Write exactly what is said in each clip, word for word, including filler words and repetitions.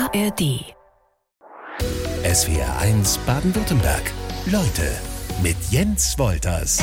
A R D. S W R eins Baden-Württemberg. Leute mit Jens Wolters.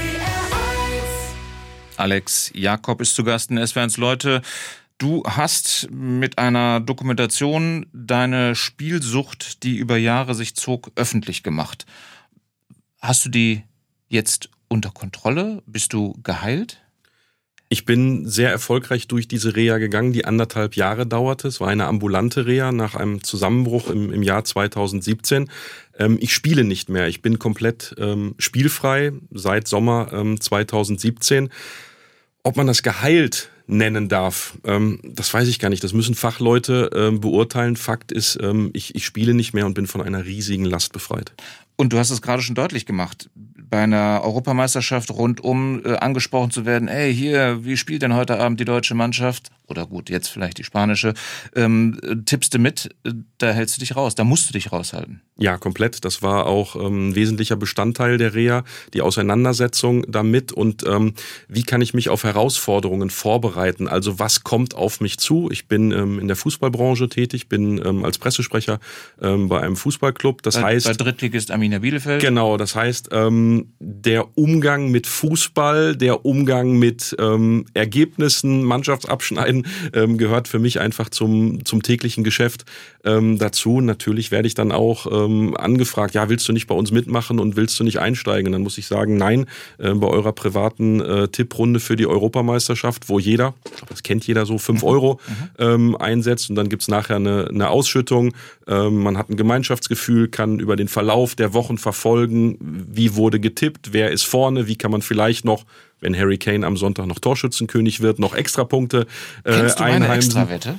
Alex Jakob ist zu Gast in S W R eins Leute. Du hast mit einer Dokumentation deine Spielsucht, die über Jahre sich zog, öffentlich gemacht. Hast du die jetzt unter Kontrolle? Bist du geheilt? Ich bin sehr erfolgreich durch diese Reha gegangen, die anderthalb Jahre dauerte. Es war eine ambulante Reha nach einem Zusammenbruch im, im Jahr zweitausendsiebzehn. Ähm, ich spiele nicht mehr. Ich bin komplett ähm, spielfrei seit Sommer ähm, zweitausendsiebzehn. Ob man das geheilt nennen darf, ähm, das weiß ich gar nicht. Das müssen Fachleute ähm, beurteilen. Fakt ist, ähm, ich, ich spiele nicht mehr und bin von einer riesigen Last befreit. Und du hast es gerade schon deutlich gemacht, bei einer Europameisterschaft rundum äh, angesprochen zu werden, ey, hier, wie spielt denn heute Abend die deutsche Mannschaft? Oder gut, jetzt vielleicht die spanische. Ähm, tippst du mit, da hältst du dich raus, da musst du dich raushalten. Ja, komplett. Das war auch ähm, ein wesentlicher Bestandteil der Reha, die Auseinandersetzung damit und ähm, wie kann ich mich auf Herausforderungen vorbereiten? Also was kommt auf mich zu? Ich bin ähm, in der Fußballbranche tätig, bin ähm, als Pressesprecher ähm, bei einem Fußballclub. Das bei, heißt, bei Drittligist Arminia Bielefeld. Genau, das heißt, ähm, der Umgang mit Fußball, der Umgang mit ähm, Ergebnissen, Mannschaftsabschneiden ähm, gehört für mich einfach zum zum täglichen Geschäft ähm, dazu. Natürlich werde ich dann auch ähm, angefragt, ja, willst du nicht bei uns mitmachen und willst du nicht einsteigen? Und dann muss ich sagen, nein, äh, bei eurer privaten äh, Tipprunde für die Europameisterschaft, wo jeder, ich glaube, das kennt jeder so, fünf Euro ähm, einsetzt und dann gibt's nachher eine, eine Ausschüttung. Ähm, man hat ein Gemeinschaftsgefühl, kann über den Verlauf der Wochen verfolgen, wie wurde getippt, wer ist vorne, wie kann man vielleicht noch, wenn Harry Kane am Sonntag noch Torschützenkönig wird, noch Extrapunkte äh, Kennst du meine einheimsen. Extrawette?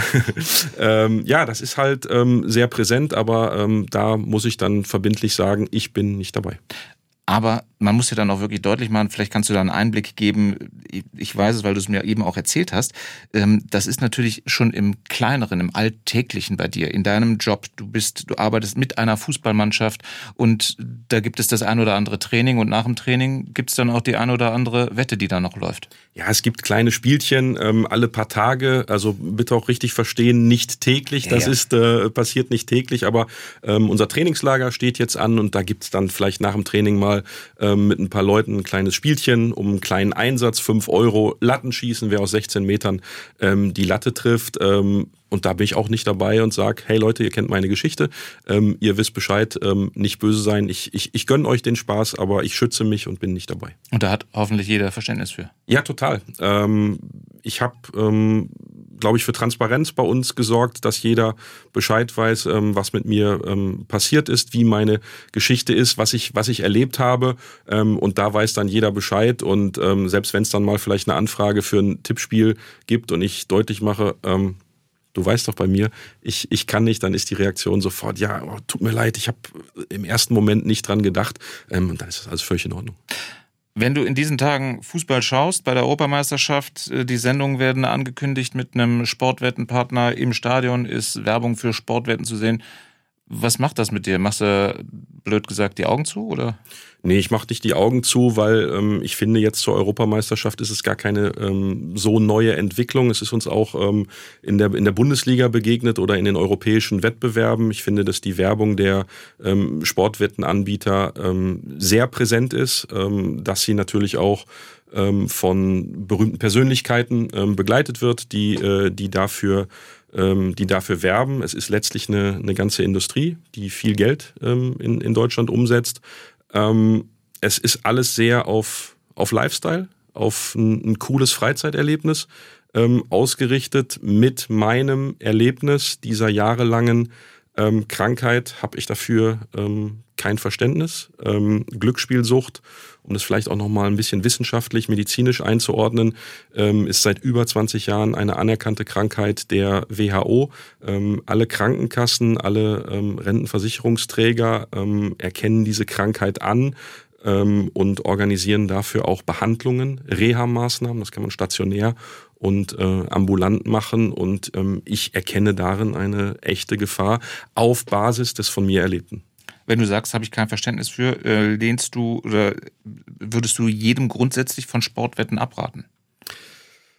ähm, ja, das ist halt ähm, sehr präsent, aber ähm, da muss ich dann verbindlich sagen, ich bin nicht dabei. Aber man muss ja dann auch wirklich deutlich machen, vielleicht kannst du da einen Einblick geben, ich weiß es, weil du es mir eben auch erzählt hast, das ist natürlich schon im Kleineren, im Alltäglichen bei dir, in deinem Job, du bist, du arbeitest mit einer Fußballmannschaft und da gibt es das ein oder andere Training und nach dem Training gibt es dann auch die ein oder andere Wette, die da noch läuft. Ja, es gibt kleine Spielchen, ähm, alle paar Tage, also bitte auch richtig verstehen, nicht täglich, das ja, ja. ist äh, passiert nicht täglich, aber ähm, unser Trainingslager steht jetzt an und da gibt's dann vielleicht nach dem Training mal ähm, mit ein paar Leuten ein kleines Spielchen um einen kleinen Einsatz, fünf Euro, Lattenschießen, wer aus sechzehn Metern ähm, die Latte trifft. Ähm, und da bin ich auch nicht dabei und sage, hey Leute, ihr kennt meine Geschichte, ähm, ihr wisst Bescheid, ähm, nicht böse sein, ich, ich, ich gönne euch den Spaß, aber ich schütze mich und bin nicht dabei. Und da hat hoffentlich jeder Verständnis für. Ja, total. Ähm, ich habe, ähm, glaube ich, für Transparenz bei uns gesorgt, dass jeder Bescheid weiß, ähm, was mit mir ähm, passiert ist, wie meine Geschichte ist, was ich was ich erlebt habe. Ähm, und da weiß dann jeder Bescheid. Und ähm, selbst wenn es dann mal vielleicht eine Anfrage für ein Tippspiel gibt und ich deutlich mache, ähm, du weißt doch bei mir, ich ich kann nicht, dann ist die Reaktion sofort, ja, oh, tut mir leid, ich habe im ersten Moment nicht dran gedacht. Ähm, und dann ist das alles völlig in Ordnung. Wenn du in diesen Tagen Fußball schaust, bei der Europameisterschaft, die Sendungen werden angekündigt mit einem Sportwettenpartner, im Stadion ist Werbung für Sportwetten zu sehen. Was macht das mit dir? Machst du, blöd gesagt, die Augen zu, oder? Nee, ich mache nicht die Augen zu, weil ähm, ich finde, jetzt zur Europameisterschaft ist es gar keine ähm, so neue Entwicklung. Es ist uns auch ähm, in der in der Bundesliga begegnet oder in den europäischen Wettbewerben. Ich finde, dass die Werbung der ähm, Sportwettenanbieter ähm, sehr präsent ist, ähm, dass sie natürlich auch ähm, von berühmten Persönlichkeiten ähm, begleitet wird, die äh, die dafür ähm, die dafür werben. Es ist letztlich eine eine ganze Industrie, die viel Geld ähm, in in Deutschland umsetzt. Ähm, es ist alles sehr auf, auf Lifestyle, auf ein, ein cooles Freizeiterlebnis ähm, ausgerichtet. Mit meinem Erlebnis dieser jahrelangen ähm, Krankheit habe ich dafür ähm, kein Verständnis. Ähm, Glücksspielsucht, um das vielleicht auch nochmal ein bisschen wissenschaftlich, medizinisch einzuordnen, ähm, ist seit über zwanzig Jahren eine anerkannte Krankheit der W H O. Ähm, alle Krankenkassen, alle ähm, Rentenversicherungsträger ähm, erkennen diese Krankheit an ähm, und organisieren dafür auch Behandlungen, Reha-Maßnahmen, das kann man stationär und äh, ambulant machen. Und ähm, ich erkenne darin eine echte Gefahr auf Basis des von mir Erlebten. Wenn du sagst, habe ich kein Verständnis für, äh, lehnst du oder würdest du jedem grundsätzlich von Sportwetten abraten?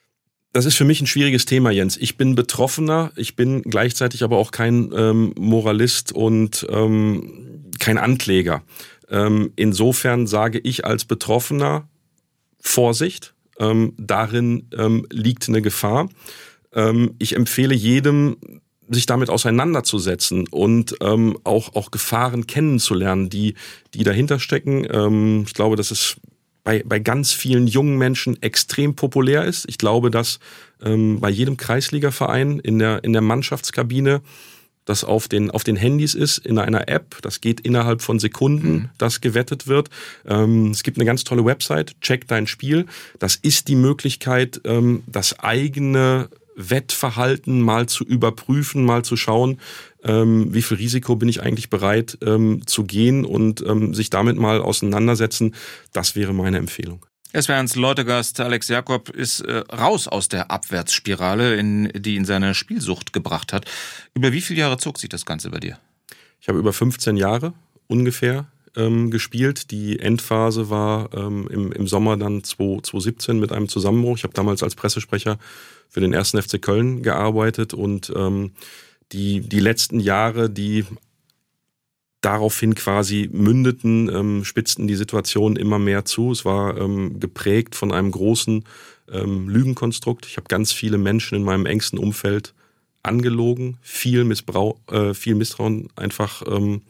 Das ist für mich ein schwieriges Thema, Jens. Ich bin Betroffener, ich bin gleichzeitig aber auch kein ähm, Moralist und ähm, kein Ankläger. Ähm, insofern sage ich als Betroffener, Vorsicht, ähm, darin ähm, liegt eine Gefahr. Ähm, ich empfehle jedem, sich damit auseinanderzusetzen und ähm, auch, auch Gefahren kennenzulernen, die, die dahinter stecken. Ähm, ich glaube, das ist bei, bei ganz vielen jungen Menschen extrem populär ist. Ich glaube, dass ähm, bei jedem Kreisligaverein in der, in der Mannschaftskabine das auf den, auf den Handys ist, in einer App. Das geht innerhalb von Sekunden, mhm. dass gewettet wird. Ähm, es gibt eine ganz tolle Website, Check dein Spiel. Das ist die Möglichkeit, ähm, das eigene Wettverhalten mal zu überprüfen, mal zu schauen, ähm, wie viel Risiko bin ich eigentlich bereit ähm, zu gehen und ähm, sich damit mal auseinandersetzen. Das wäre meine Empfehlung. S W R eins Leutegast Alex Jakob ist äh, raus aus der Abwärtsspirale, in, die ihn seine Spielsucht gebracht hat. Über wie viele Jahre zog sich das Ganze bei dir? Ich habe über fünfzehn Jahre ungefähr ähm, gespielt. Die Endphase war ähm, im, im Sommer dann zweitausendsiebzehn mit einem Zusammenbruch. Ich habe damals als Pressesprecher für den ersten F C Köln gearbeitet und ähm, die, die letzten Jahre, die daraufhin quasi mündeten, ähm, spitzten die Situation immer mehr zu. Es war ähm, geprägt von einem großen ähm, Lügenkonstrukt. Ich habe ganz viele Menschen in meinem engsten Umfeld angelogen, viel Missbrauch, äh, viel Misstrauen einfach, ähm,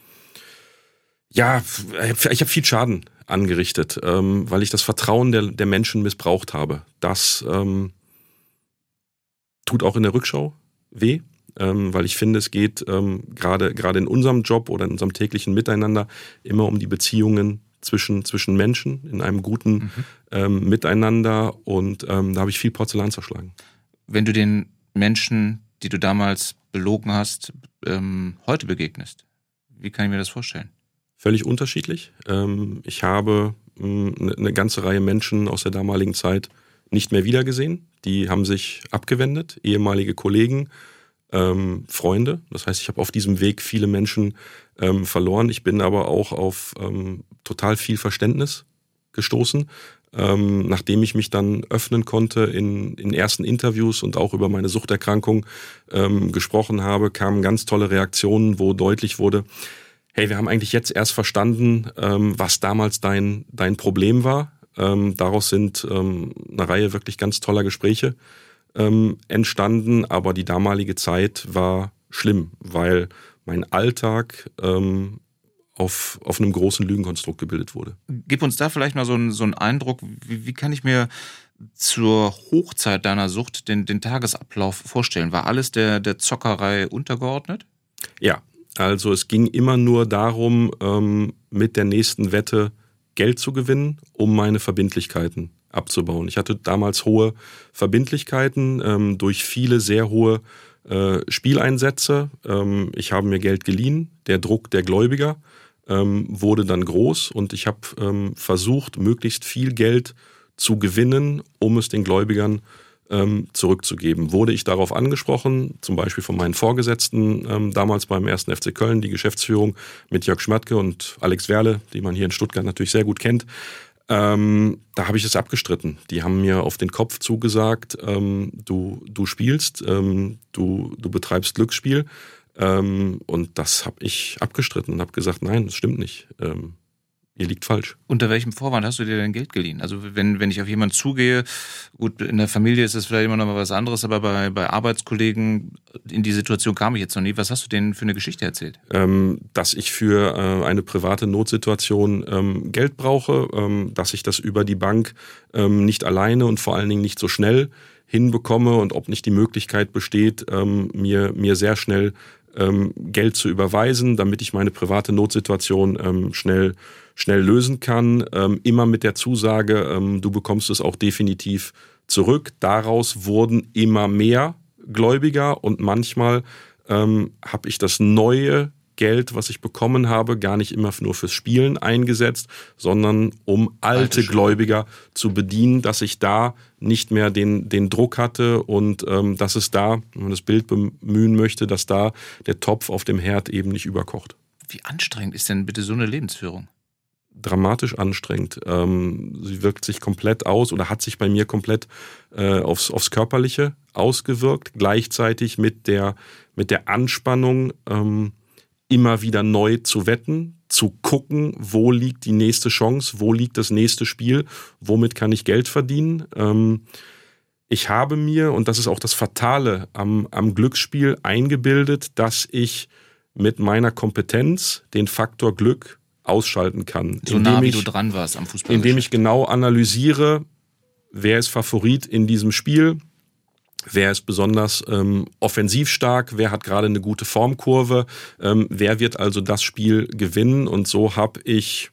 ja, ich habe viel Schaden angerichtet, ähm, weil ich das Vertrauen der, der Menschen missbraucht habe. Das ähm, tut auch in der Rückschau weh. Ähm, weil ich finde, es geht ähm, gerade gerade in unserem Job oder in unserem täglichen Miteinander immer um die Beziehungen zwischen zwischen Menschen in einem guten mhm. ähm, Miteinander und ähm, da habe ich viel Porzellan zerschlagen. Wenn du den Menschen, die du damals belogen hast, ähm, heute begegnest, wie kann ich mir das vorstellen? Völlig unterschiedlich. Ähm, ich habe ähm, eine, eine ganze Reihe Menschen aus der damaligen Zeit nicht mehr wiedergesehen. Die haben sich abgewendet, ehemalige Kollegen, Ähm, Freunde. Das heißt, ich habe auf diesem Weg viele Menschen ähm, verloren. Ich bin aber auch auf ähm, total viel Verständnis gestoßen. Ähm, nachdem ich mich dann öffnen konnte in, in ersten Interviews und auch über meine Suchterkrankung ähm, gesprochen habe, kamen ganz tolle Reaktionen, wo deutlich wurde, hey, wir haben eigentlich jetzt erst verstanden, ähm, was damals dein, dein Problem war. Ähm, daraus sind ähm, eine Reihe wirklich ganz toller Gespräche Ähm, entstanden, aber die damalige Zeit war schlimm, weil mein Alltag ähm, auf, auf einem großen Lügenkonstrukt gebildet wurde. Gib uns da vielleicht mal so einen, so einen Eindruck, wie, wie kann ich mir zur Hochzeit deiner Sucht den, den Tagesablauf vorstellen? War alles der, der Zockerei untergeordnet? Ja, also es ging immer nur darum, ähm, mit der nächsten Wette Geld zu gewinnen, um meine Verbindlichkeiten abzubauen. Ich hatte damals hohe Verbindlichkeiten ähm, durch viele sehr hohe äh, Spieleinsätze. Ähm, ich habe mir Geld geliehen. Der Druck der Gläubiger ähm, wurde dann groß und ich habe ähm, versucht, möglichst viel Geld zu gewinnen, um es den Gläubigern ähm, zurückzugeben. Wurde ich darauf angesprochen, zum Beispiel von meinen Vorgesetzten ähm, damals beim ersten F C Köln, die Geschäftsführung mit Jörg Schmatke und Alex Werle, die man hier in Stuttgart natürlich sehr gut kennt, Ähm, da habe ich es abgestritten. Die haben mir auf den Kopf zugesagt, ähm, du, du spielst, ähm, du, du betreibst Glücksspiel. Ähm, und das habe ich abgestritten und habe gesagt, nein, das stimmt nicht. Ähm, ihr liegt falsch. Unter welchem Vorwand hast du dir dein Geld geliehen? Also wenn, wenn ich auf jemanden zugehe, gut, in der Familie ist das vielleicht immer noch mal was anderes, aber bei, bei Arbeitskollegen, in die Situation kam ich jetzt noch nie. Was hast du denen für eine Geschichte erzählt? Ähm, dass ich für äh, eine private Notsituation ähm, Geld brauche, ähm, dass ich das über die Bank ähm, nicht alleine und vor allen Dingen nicht so schnell hinbekomme und ob nicht die Möglichkeit besteht, ähm, mir, mir sehr schnell ähm, Geld zu überweisen, damit ich meine private Notsituation ähm, schnell schnell lösen kann, ähm, immer mit der Zusage, ähm, du bekommst es auch definitiv zurück. Daraus wurden immer mehr Gläubiger und manchmal ähm, habe ich das neue Geld, was ich bekommen habe, gar nicht immer nur fürs Spielen eingesetzt, sondern um alte, alte Gläubiger zu bedienen, dass ich da nicht mehr den, den Druck hatte und ähm, dass es da, wenn man das Bild bemühen möchte, dass da der Topf auf dem Herd eben nicht überkocht. Wie anstrengend ist denn bitte so eine Lebensführung? dramatisch anstrengend. Ähm, sie wirkt sich komplett aus oder hat sich bei mir komplett äh, aufs, aufs Körperliche ausgewirkt, gleichzeitig mit der, mit der Anspannung, ähm, immer wieder neu zu wetten, zu gucken, wo liegt die nächste Chance, wo liegt das nächste Spiel, womit kann ich Geld verdienen. Ähm, ich habe mir, und das ist auch das Fatale am, am Glücksspiel, eingebildet, dass ich mit meiner Kompetenz den Faktor Glück ausschalten kann. So nah, wie du dran warst am Fußball. Indem ich genau analysiere, wer ist Favorit in diesem Spiel, wer ist besonders ähm, offensiv stark, wer hat gerade eine gute Formkurve, ähm, wer wird also das Spiel gewinnen. Und so habe ich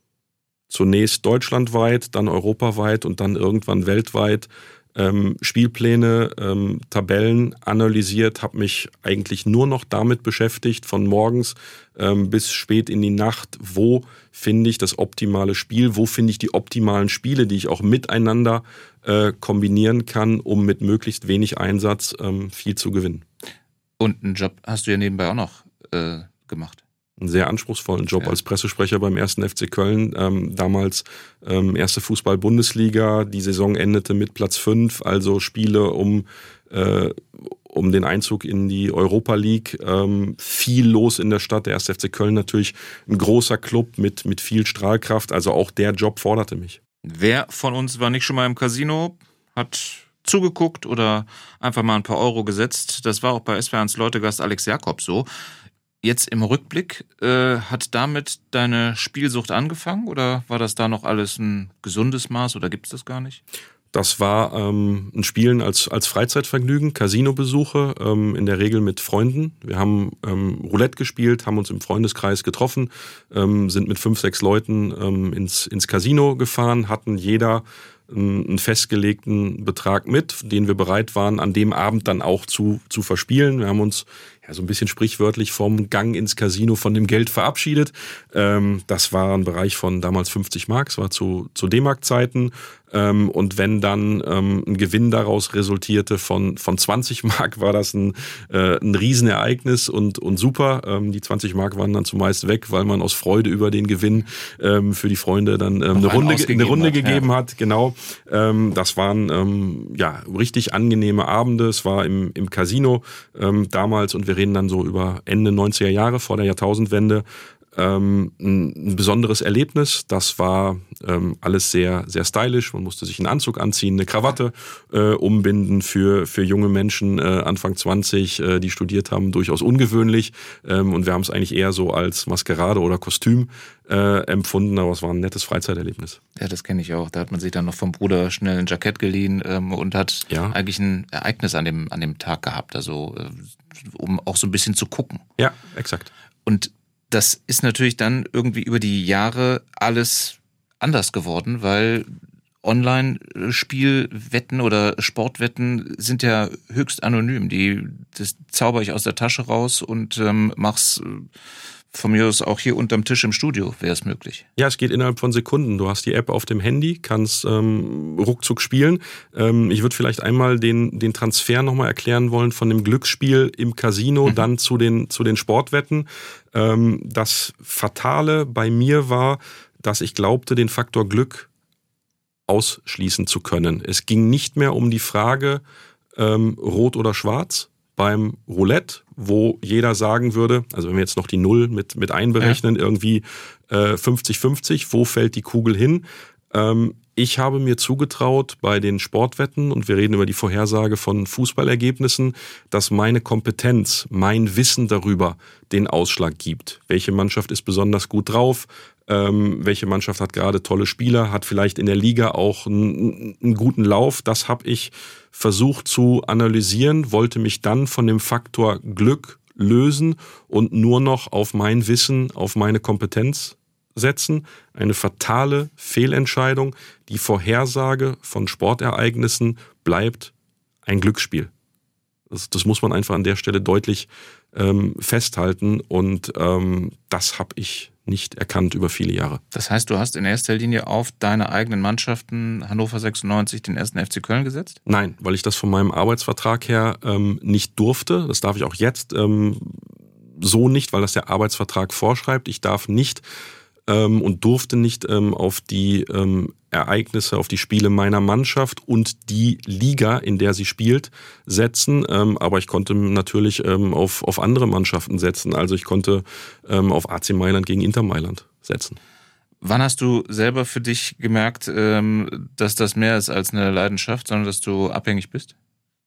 zunächst deutschlandweit, dann europaweit und dann irgendwann weltweit ähm, Spielpläne, ähm, Tabellen analysiert, habe mich eigentlich nur noch damit beschäftigt, von morgens ähm, bis spät in die Nacht, wo finde ich das optimale Spiel, wo finde ich die optimalen Spiele, die ich auch miteinander äh, kombinieren kann, um mit möglichst wenig Einsatz ähm, viel zu gewinnen. Und einen Job hast du ja nebenbei auch noch äh, gemacht. Einen sehr anspruchsvollen Job ja. als Pressesprecher beim ersten F C Köln. Ähm, damals ähm, erste Fußball-Bundesliga. Die Saison endete mit Platz fünf, also Spiele um, äh, um den Einzug in die Europa League. Ähm, viel los in der Stadt. Der erste F C Köln natürlich ein großer Club mit, mit viel Strahlkraft. Also auch der Job forderte mich. Wer von uns war nicht schon mal im Casino, hat zugeguckt oder einfach mal ein paar Euro gesetzt? Das war auch bei S W R eins Leutegast Alex Jakob so. Jetzt im Rückblick, äh, hat damit deine Spielsucht angefangen oder war das da noch alles ein gesundes Maß oder gibt es das gar nicht? Das war ähm, ein Spielen als, als Freizeitvergnügen, Casinobesuche, ähm, in der Regel mit Freunden. Wir haben ähm, Roulette gespielt, haben uns im Freundeskreis getroffen, ähm, sind mit fünf, sechs Leuten ähm, ins, ins Casino gefahren, hatten jeder einen festgelegten Betrag mit, den wir bereit waren, an dem Abend dann auch zu, zu verspielen. Wir haben uns ja so ein bisschen sprichwörtlich vom Gang ins Casino von dem Geld verabschiedet. Ähm, das war ein Bereich von damals fünfzig Mark, das war zu, zu D-Mark-Zeiten. Ähm, und wenn dann ähm, ein Gewinn daraus resultierte von, von zwanzig Mark, war das ein, äh, ein Riesenereignis und, und super. Ähm, die zwanzig Mark waren dann zumeist weg, weil man aus Freude über den Gewinn ähm, für die Freunde dann ähm, eine Runde, eine Runde hat, gegeben ja. hat. Genau. Ähm, das waren ähm, ja richtig angenehme Abende. Es war im, im Casino ähm, damals und wir reden dann so über Ende neunziger Jahre vor der Jahrtausendwende. Ähm, ein, ein besonderes Erlebnis. Das war ähm, alles sehr, sehr stylisch. Man musste sich einen Anzug anziehen, eine Krawatte äh, umbinden für, für junge Menschen, äh, Anfang zwanzig, äh, die studiert haben, durchaus ungewöhnlich. Ähm, und wir haben es eigentlich eher so als Maskerade oder Kostüm äh, empfunden, aber es war ein nettes Freizeiterlebnis. Ja, das kenne ich auch. Da hat man sich dann noch vom Bruder schnell ein Jackett geliehen ähm, und hat ja. eigentlich ein Ereignis an dem, an dem Tag gehabt, also äh, um auch so ein bisschen zu gucken. Ja, exakt. Und das ist natürlich dann irgendwie über die Jahre alles anders geworden, weil Online-Spielwetten oder Sportwetten sind ja höchst anonym. Die, das zauber ich aus der Tasche raus und ähm, mach's von mir aus auch hier unterm Tisch im Studio, wäre es möglich. Ja, es geht innerhalb von Sekunden. Du hast die App auf dem Handy, kannst ähm, ruckzuck spielen. Ähm, ich würde vielleicht einmal den, den Transfer nochmal erklären wollen von dem Glücksspiel im Casino, mhm. dann zu den, zu den Sportwetten. Ähm, das Fatale bei mir war, dass ich glaubte, den Faktor Glück ausschließen zu können. Es ging nicht mehr um die Frage, ähm, rot oder schwarz. Beim Roulette, wo jeder sagen würde, also wenn wir jetzt noch die Null mit, mit einberechnen, ja. irgendwie äh, fünfzig fünfzig, wo fällt die Kugel hin? Ähm, ich habe mir zugetraut bei den Sportwetten, und wir reden über die Vorhersage von Fußballergebnissen, dass meine Kompetenz, mein Wissen darüber den Ausschlag gibt. Welche Mannschaft ist besonders gut drauf? Ähm, welche Mannschaft hat gerade tolle Spieler, hat vielleicht in der Liga auch einen, einen guten Lauf. Das habe ich versucht zu analysieren, wollte mich dann von dem Faktor Glück lösen und nur noch auf mein Wissen, auf meine Kompetenz setzen. Eine fatale Fehlentscheidung. Die Vorhersage von Sportereignissen bleibt ein Glücksspiel. Das, das muss man einfach an der Stelle deutlich ähm, festhalten und ähm, das habe ich nicht erkannt über viele Jahre. Das heißt, du hast in erster Linie auf deine eigenen Mannschaften Hannover sechsundneunzig, den ersten F C Köln gesetzt? Nein, weil ich das von meinem Arbeitsvertrag her ähm, nicht durfte. Das darf ich auch jetzt ähm, so nicht, weil das der Arbeitsvertrag vorschreibt. Ich darf nicht ähm, und durfte nicht ähm, auf die ähm, Ereignisse, auf die Spiele meiner Mannschaft und die Liga, in der sie spielt, setzen. Ähm, aber ich konnte natürlich ähm, auf, auf andere Mannschaften setzen. Also ich konnte ähm, auf A C Mailand gegen Inter Mailand setzen. Wann hast du selber für dich gemerkt, ähm, dass das mehr ist als eine Leidenschaft, sondern dass du abhängig bist?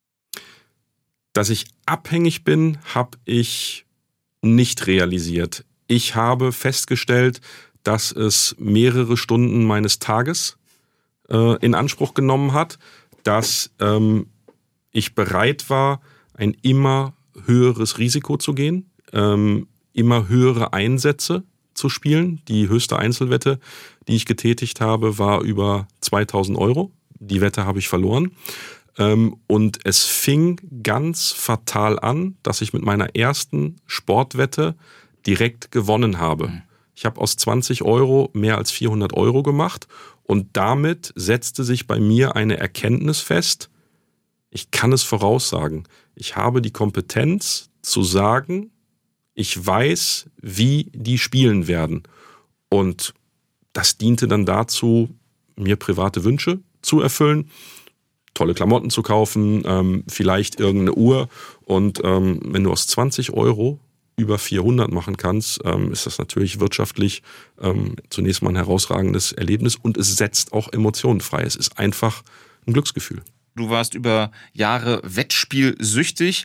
Dass ich abhängig bin, habe ich nicht realisiert. Ich habe festgestellt, dass es mehrere Stunden meines Tages äh, in Anspruch genommen hat, dass ähm, ich bereit war, ein immer höheres Risiko zu gehen, ähm, immer höhere Einsätze zu spielen. Die höchste Einzelwette, die ich getätigt habe, war über zweitausend Euro. Die Wette habe ich verloren. Ähm, und es fing ganz fatal an, dass ich mit meiner ersten Sportwette direkt gewonnen habe. Mhm. Ich habe aus zwanzig Euro mehr als vierhundert Euro gemacht und damit setzte sich bei mir eine Erkenntnis fest, ich kann es voraussagen. Ich habe die Kompetenz zu sagen, ich weiß, wie die spielen werden. Und das diente dann dazu, mir private Wünsche zu erfüllen, tolle Klamotten zu kaufen, ähm, vielleicht irgendeine Uhr. Und ähm, wenn du aus zwanzig Euro über vierhundert machen kannst, ähm, ist das natürlich wirtschaftlich ähm, zunächst mal ein herausragendes Erlebnis und es setzt auch Emotionen frei. Es ist einfach ein Glücksgefühl. Du warst über Jahre wettspielsüchtig.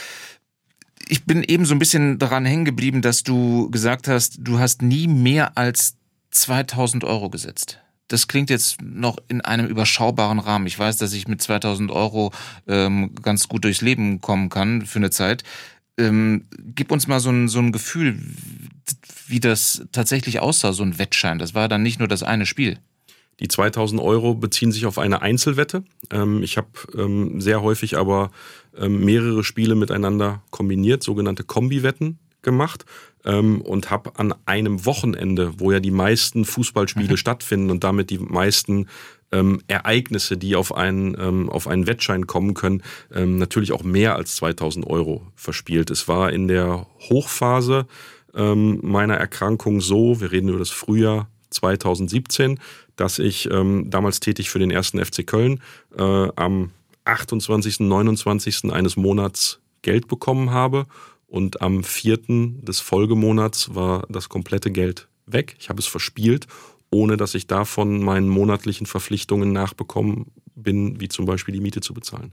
Ich bin eben so ein bisschen daran hängen geblieben, dass du gesagt hast, du hast nie mehr als zweitausend Euro gesetzt. Das klingt jetzt noch in einem überschaubaren Rahmen. Ich weiß, dass ich mit zweitausend Euro ähm, ganz gut durchs Leben kommen kann für eine Zeit. Ähm, gib uns mal so ein, so ein Gefühl, wie das tatsächlich aussah, so ein Wettschein. Das war dann nicht nur das eine Spiel. Die zweitausend Euro beziehen sich auf eine Einzelwette. Ähm, ich habe ähm, sehr häufig aber ähm, mehrere Spiele miteinander kombiniert, sogenannte Kombiwetten gemacht ähm, und habe an einem Wochenende, wo ja die meisten Fußballspiele mhm. stattfinden und damit die meisten ähm, Ereignisse, die auf einen, ähm, auf einen Wettschein kommen können, ähm, natürlich auch mehr als zweitausend Euro verspielt. Es war in der Hochphase ähm, meiner Erkrankung so, wir reden über das Frühjahr zweitausendsiebzehn, dass ich ähm, damals tätig für den ersten F C Köln äh, am achtundzwanzigsten, neunundzwanzigsten eines Monats Geld bekommen habe und am vierten des Folgemonats war das komplette Geld weg. Ich habe es verspielt, ohne dass ich davon meinen monatlichen Verpflichtungen nachbekommen bin, wie zum Beispiel die Miete zu bezahlen.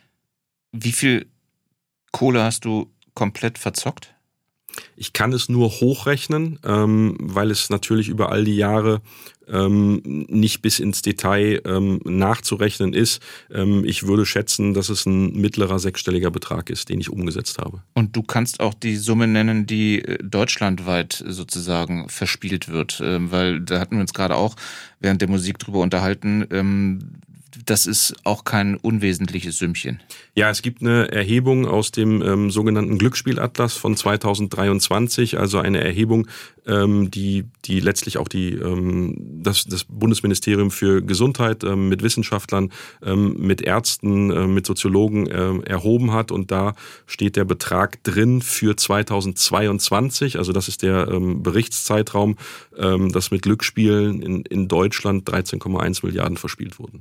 Wie viel Kohle hast du komplett verzockt? Ich kann es nur hochrechnen, ähm, weil es natürlich über all die Jahre ähm, nicht bis ins Detail ähm, nachzurechnen ist. Ähm, ich würde schätzen, dass es ein mittlerer sechsstelliger Betrag ist, den ich umgesetzt habe. Und du kannst auch die Summe nennen, die deutschlandweit sozusagen verspielt wird, ähm, weil da hatten wir uns gerade auch während der Musik drüber unterhalten. Ähm, Das ist auch kein unwesentliches Sümmchen. Ja, es gibt eine Erhebung aus dem ähm, sogenannten Glücksspielatlas von zweitausenddreiundzwanzig, also eine Erhebung, ähm, die, die letztlich auch die, ähm, das, das Bundesministerium für Gesundheit ähm, mit Wissenschaftlern, ähm, mit Ärzten, äh, mit Soziologen äh, erhoben hat. Und da steht der Betrag drin für zweitausendzweiundzwanzig, also das ist der ähm, Berichtszeitraum, ähm, dass mit Glücksspielen in, in Deutschland dreizehn Komma eins Milliarden verspielt wurden.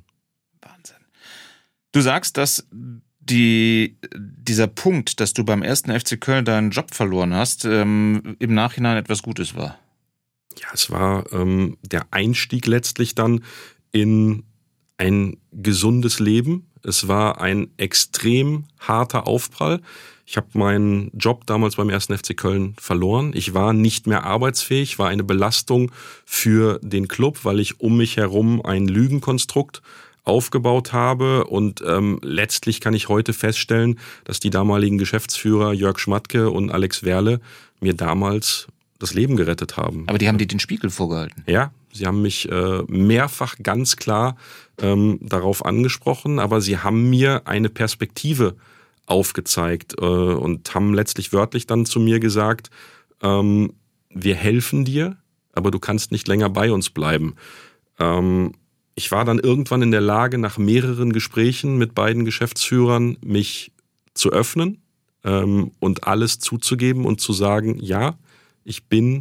Du sagst, dass die, dieser Punkt, dass du beim ersten F C Köln deinen Job verloren hast, ähm, im Nachhinein etwas Gutes war. Ja, es war ähm, der Einstieg letztlich dann in ein gesundes Leben. Es war ein extrem harter Aufprall. Ich habe meinen Job damals beim ersten F C Köln verloren. Ich war nicht mehr arbeitsfähig, war eine Belastung für den Club, weil ich um mich herum ein Lügenkonstrukt aufgebaut habe und ähm, letztlich kann ich heute feststellen, dass die damaligen Geschäftsführer Jörg Schmatke und Alex Werle mir damals das Leben gerettet haben. Aber die haben dir den Spiegel vorgehalten? Ja, sie haben mich äh, mehrfach ganz klar ähm, darauf angesprochen, aber sie haben mir eine Perspektive aufgezeigt äh, und haben letztlich wörtlich dann zu mir gesagt, ähm, wir helfen dir, aber du kannst nicht länger bei uns bleiben. Ähm, Ich war dann irgendwann in der Lage, nach mehreren Gesprächen mit beiden Geschäftsführern mich zu öffnen ähm, und alles zuzugeben und zu sagen, ja, ich bin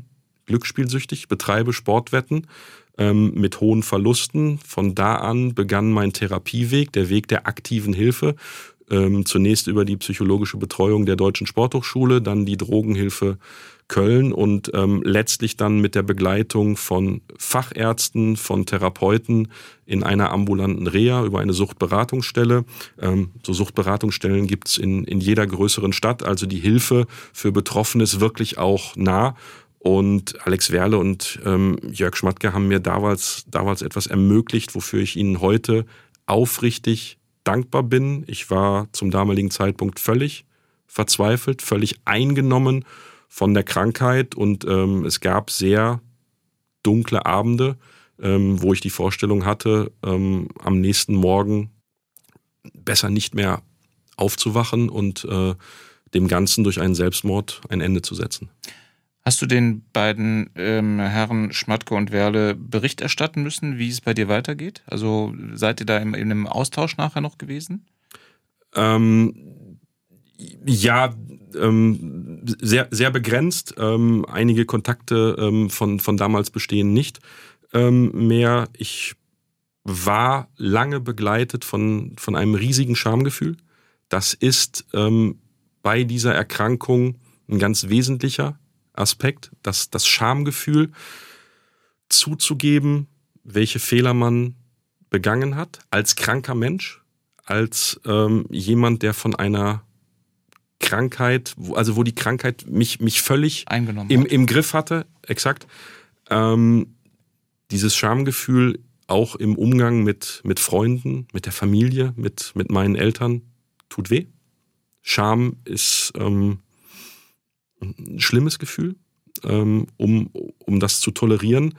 glücksspielsüchtig, betreibe Sportwetten ähm, mit hohen Verlusten. Von da an begann mein Therapieweg, der Weg der aktiven Hilfe. Ähm, zunächst über die psychologische Betreuung der Deutschen Sporthochschule, dann die Drogenhilfe Köln und ähm, letztlich dann mit der Begleitung von Fachärzten, von Therapeuten in einer ambulanten Reha über eine Suchtberatungsstelle. Ähm, so Suchtberatungsstellen gibt's in, in jeder größeren Stadt, also die Hilfe für Betroffene ist wirklich auch nah. Und Alex Werle und ähm, Jörg Schmatke haben mir damals, damals etwas ermöglicht, wofür ich ihnen heute aufrichtig dankbar bin. Ich war zum damaligen Zeitpunkt völlig verzweifelt, völlig eingenommen von der Krankheit und ähm, es gab sehr dunkle Abende, ähm, wo ich die Vorstellung hatte, ähm, am nächsten Morgen besser nicht mehr aufzuwachen und äh, dem Ganzen durch einen Selbstmord ein Ende zu setzen. Hast du den beiden ähm, Herren Schmatke und Werle Bericht erstatten müssen, wie es bei dir weitergeht? Also seid ihr da in, in einem Austausch nachher noch gewesen? Ähm, ja, ähm, sehr, sehr begrenzt. Ähm, einige Kontakte ähm, von, von damals bestehen nicht ähm, mehr. Ich war lange begleitet von, von einem riesigen Schamgefühl. Das ist ähm, bei dieser Erkrankung ein ganz wesentlicher Aspekt, dass das Schamgefühl zuzugeben, welche Fehler man begangen hat, als kranker Mensch, als ähm, jemand, der von einer Krankheit, wo, also wo die Krankheit mich, mich völlig eingenommen im, hat. im Griff hatte, exakt. Ähm, dieses Schamgefühl auch im Umgang mit, mit Freunden, mit der Familie, mit, mit meinen Eltern, tut weh. Scham ist ähm, ein schlimmes Gefühl, ähm, um, um das zu tolerieren.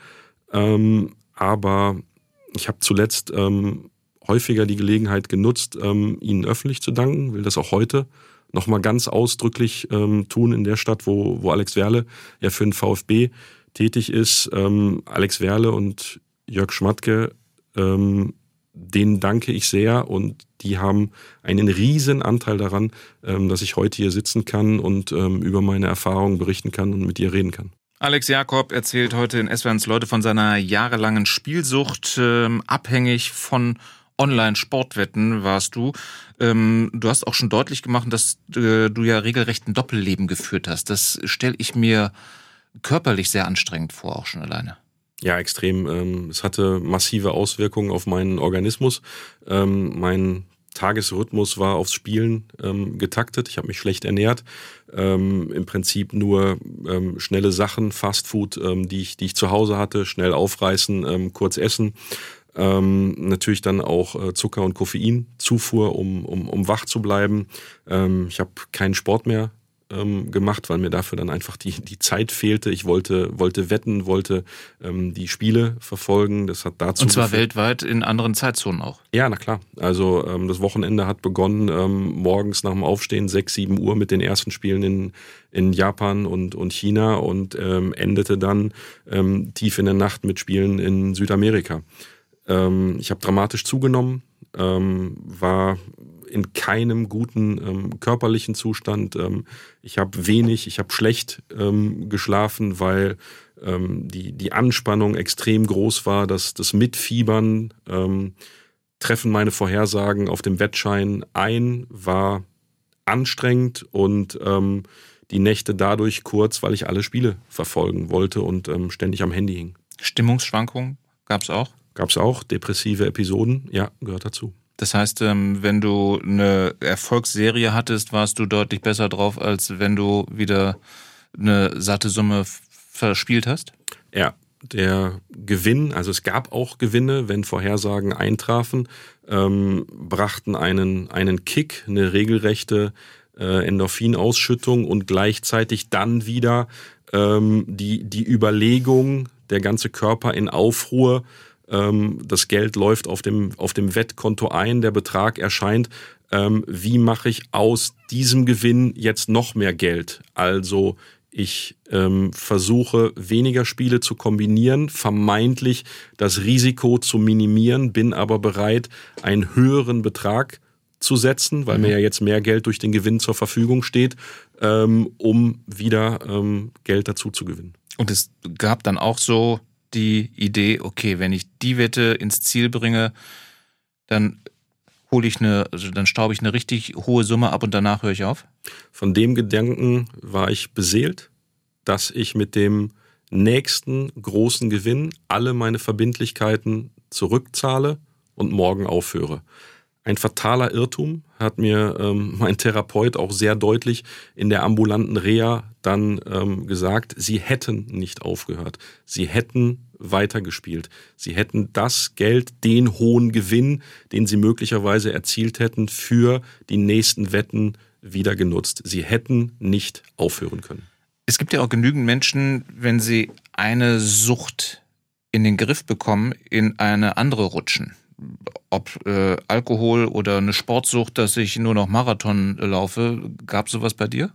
Ähm, aber ich habe zuletzt ähm, häufiger die Gelegenheit genutzt, ähm, ihnen öffentlich zu danken, will das auch heute nochmal ganz ausdrücklich ähm, tun in der Stadt, wo, wo Alex Werle ja für den VfB tätig ist. Ähm, Alex Werle und Jörg Schmatke, ähm, denen danke ich sehr und die haben einen riesen Anteil daran, ähm, dass ich heute hier sitzen kann und ähm, über meine Erfahrungen berichten kann und mit dir reden kann. Alex Jakob erzählt heute in S W R eins Leute von seiner jahrelangen Spielsucht, ähm, abhängig von Online-Sportwetten warst du. Ähm, du hast auch schon deutlich gemacht, dass äh, du ja regelrecht ein Doppelleben geführt hast. Das stelle ich mir körperlich sehr anstrengend vor, auch schon alleine. Ja, extrem. Ähm, es hatte massive Auswirkungen auf meinen Organismus. Ähm, mein Tagesrhythmus war aufs Spielen ähm, getaktet. Ich habe mich schlecht ernährt. Ähm, im Prinzip nur ähm, schnelle Sachen, Fastfood, ähm, die ich, die ich zu Hause hatte, schnell aufreißen, ähm, kurz essen. Ähm, natürlich dann auch äh, Zucker- und Koffeinzufuhr, um, um, um wach zu bleiben. Ähm, ich habe keinen Sport mehr ähm, gemacht, weil mir dafür dann einfach die, die Zeit fehlte. Ich wollte, wollte wetten, wollte ähm, die Spiele verfolgen. Das hat dazu Und zwar geführt, weltweit in anderen Zeitzonen auch. Ja, na klar. Also ähm, das Wochenende hat begonnen ähm, morgens nach dem Aufstehen, sechs, sieben Uhr mit den ersten Spielen in, in Japan und, und China und ähm, endete dann ähm, tief in der Nacht mit Spielen in Südamerika. Ähm, ich habe dramatisch zugenommen, ähm, war in keinem guten ähm, körperlichen Zustand. Ähm, ich habe wenig, ich habe schlecht ähm, geschlafen, weil ähm, die, die Anspannung extrem groß war, das, das Mitfiebern, ähm, treffen meine Vorhersagen auf dem Wettschein ein, war anstrengend und ähm, die Nächte dadurch kurz, weil ich alle Spiele verfolgen wollte und ähm, ständig am Handy hing. Stimmungsschwankungen gab es auch? Gab es auch, depressive Episoden, ja, gehört dazu. Das heißt, wenn du eine Erfolgsserie hattest, warst du deutlich besser drauf, als wenn du wieder eine satte Summe verspielt hast? Ja, der Gewinn, also es gab auch Gewinne, wenn Vorhersagen eintrafen, ähm, brachten einen, einen Kick, eine regelrechte äh, Endorphinausschüttung und gleichzeitig dann wieder ähm, die, die Überlegung, der ganze Körper in Aufruhr, das Geld läuft auf dem, auf dem Wettkonto ein, der Betrag erscheint. Ähm, wie mache ich aus diesem Gewinn jetzt noch mehr Geld? Also ich ähm, versuche weniger Spiele zu kombinieren, vermeintlich das Risiko zu minimieren, bin aber bereit, einen höheren Betrag zu setzen, weil mhm. mir ja jetzt mehr Geld durch den Gewinn zur Verfügung steht, ähm, um wieder ähm, Geld dazu zu gewinnen. Und es gab dann auch so die Idee, okay, wenn ich die Wette ins Ziel bringe, dann hole ich eine, also dann staube ich eine richtig hohe Summe ab und danach höre ich auf? Von dem Gedanken war ich beseelt, dass ich mit dem nächsten großen Gewinn alle meine Verbindlichkeiten zurückzahle und morgen aufhöre. Ein fataler Irrtum, hat mir ähm, mein Therapeut auch sehr deutlich in der ambulanten Reha dann ähm, gesagt, sie hätten nicht aufgehört. Sie hätten weitergespielt. Sie hätten das Geld, den hohen Gewinn, den sie möglicherweise erzielt hätten, für die nächsten Wetten wieder genutzt. Sie hätten nicht aufhören können. Es gibt ja auch genügend Menschen, wenn sie eine Sucht in den Griff bekommen, in eine andere rutschen. Ob äh, Alkohol oder eine Sportsucht, dass ich nur noch Marathon laufe. Gab es sowas bei dir?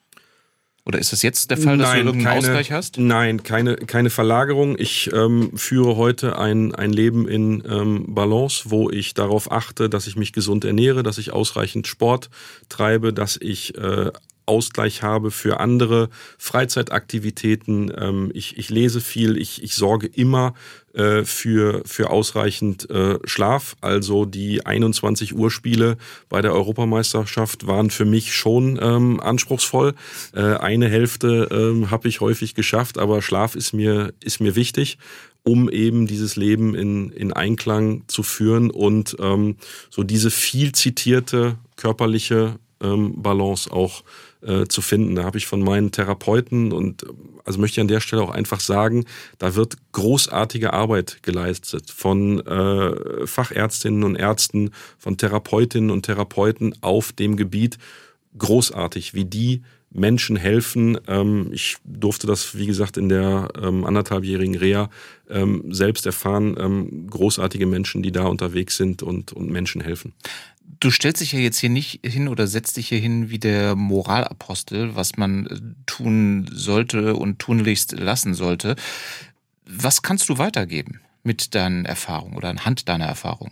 Oder ist das jetzt der Fall, dass Nein, du irgendeinen keine, Ausgleich hast? Nein, keine, keine Verlagerung. Ich ähm, führe heute ein, ein Leben in ähm, Balance, wo ich darauf achte, dass ich mich gesund ernähre, dass ich ausreichend Sport treibe, dass ich äh, Ausgleich habe für andere Freizeitaktivitäten. Ähm, ich, ich lese viel, ich, ich sorge immer äh, für, für ausreichend äh, Schlaf. Also die einundzwanzig Uhr Spiele bei der Europameisterschaft waren für mich schon ähm, anspruchsvoll. Äh, eine Hälfte ähm, habe ich häufig geschafft, aber Schlaf ist mir, ist mir wichtig, um eben dieses Leben in, in Einklang zu führen und ähm, so diese viel zitierte körperliche ähm, Balance auch äh, zu finden. Da habe ich von meinen Therapeuten und also möchte ich an der Stelle auch einfach sagen, da wird großartige Arbeit geleistet von äh, Fachärztinnen und Ärzten, von Therapeutinnen und Therapeuten auf dem Gebiet. Großartig, wie die Menschen helfen. Ähm, ich durfte das, wie gesagt, in der ähm, anderthalbjährigen Reha ähm, selbst erfahren. Ähm, großartige Menschen, die da unterwegs sind und, und Menschen helfen. Du stellst dich ja jetzt hier nicht hin oder setzt dich hier hin wie der Moralapostel, was man tun sollte und tunlichst lassen sollte. Was kannst du weitergeben mit deinen Erfahrungen oder anhand deiner Erfahrungen?